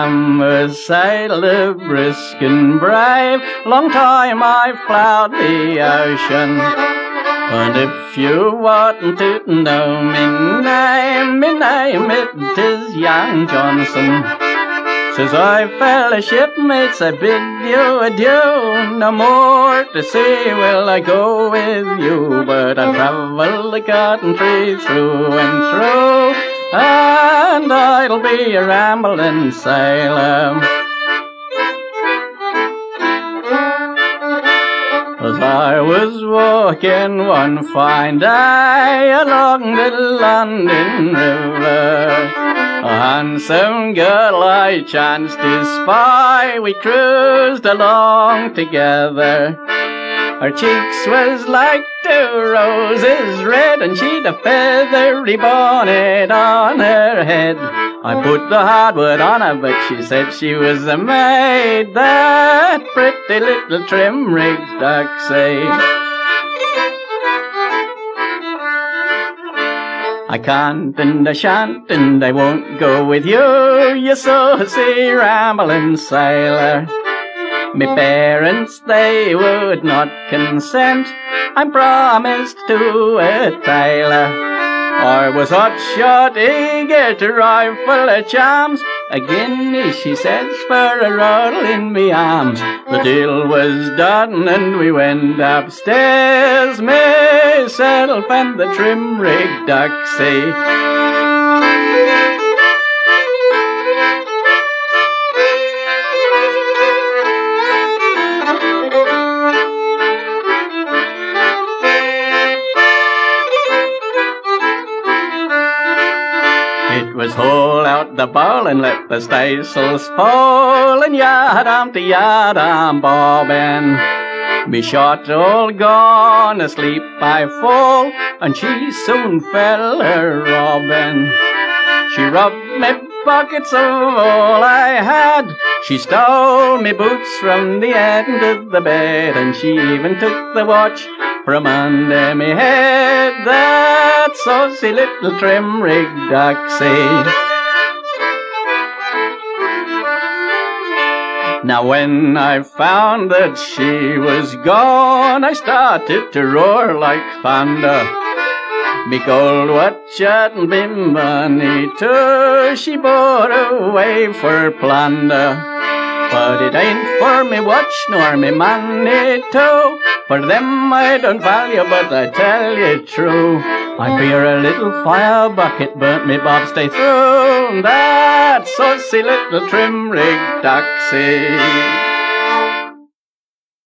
Sam was sailed a brisk and brave, long time I've ploughed the ocean. And if you want to know me name it is Young Johnson. Says I fellow shipmates, I bid you adieu. No more to say will I go with you, but I'll travel the country through and through, and I'll be a rambling sailor. As I was walking one fine day along the London River, a handsome girl I chanced to spy. We cruised along together. Her cheeks was like two roses red, and she'd a feathery bonnet on her head. I put the hardwood on her, but she said she was a maid, that pretty little trim-rigged doxy. I can't and I shan't and I won't go with you, you saucy rambling sailor. Me parents, they would not consent. I'm promised to a tailor. I was hot-shot, eager to rifle her charms. A guinea, she says, for a roll in me arms. The deal was done and we went upstairs, myself and the trim-rigged doxy. It was haul out the bowl and let the staysails fall, and yard-arm to yard-arm bobbing. Me shot all gone, asleep I fall, and she soon fell a-robbing. She robbed me pockets of all I had. She stole me boots from the end of the bed, and she even took the watch from under me head, that saucy little trim-rigged doxy. Now when I found that she was gone, I started to roar like thunder. Me gold watch and me money too, she bore away for plunder. But it ain't for me watch nor me money too, for them I don't value, but I tell you true. I fear a little fire bucket burnt me bobstay through, that saucy little trim-rigged doxy.